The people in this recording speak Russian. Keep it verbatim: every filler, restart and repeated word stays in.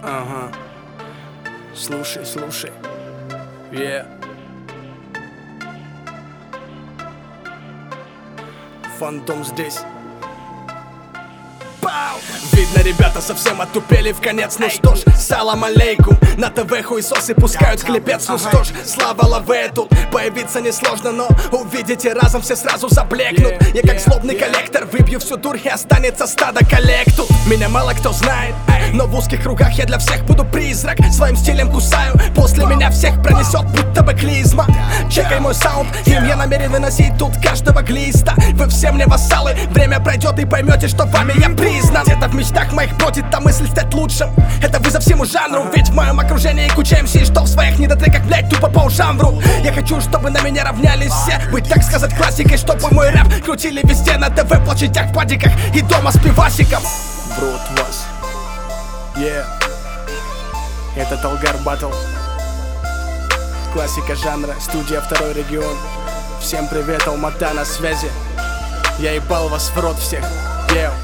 Ага. Слушай, слушай. Yeah. Фантом здесь. Пау! Видно, ребята совсем отупели в конец. Ну что ж, салам алейкум. На ТВ хуесосы пускают хлебец. Ну что ж, слава лаве тут. Появиться несложно, но увидите разом, все сразу заблекнут. Я как злобный коллектор выбью всю дурь, и останется стадо коллег тут. Меня мало кто знает, но в узких кругах я для всех буду призрак. Своим стилем кусаю, после меня всех пронесет будто бы клизма. Чекай мой саунд, им я намерен выносить тут каждого глиста. Вы все мне вассалы, время пройдет и поймете, что вами я признан. Где-то в мечтах моих бродит та мысль стать лучшим. Это вызов всему жанру, ведь в моем окружении куча эм си, что в своих недотреках, блять, тупо по ушам врут. Я хочу, чтобы на меня равнялись все, быть, так сказать, классикой, чтобы мой рэп крутили везде, на ТВ, в площадях, в падиках и дома с пивасиком. Врут вас. Yeah. Это Талгар Баттл. Классика жанра, студия Второй регион. Всем привет, Алмата на связи. Я ебал вас в рот всех. Yeah.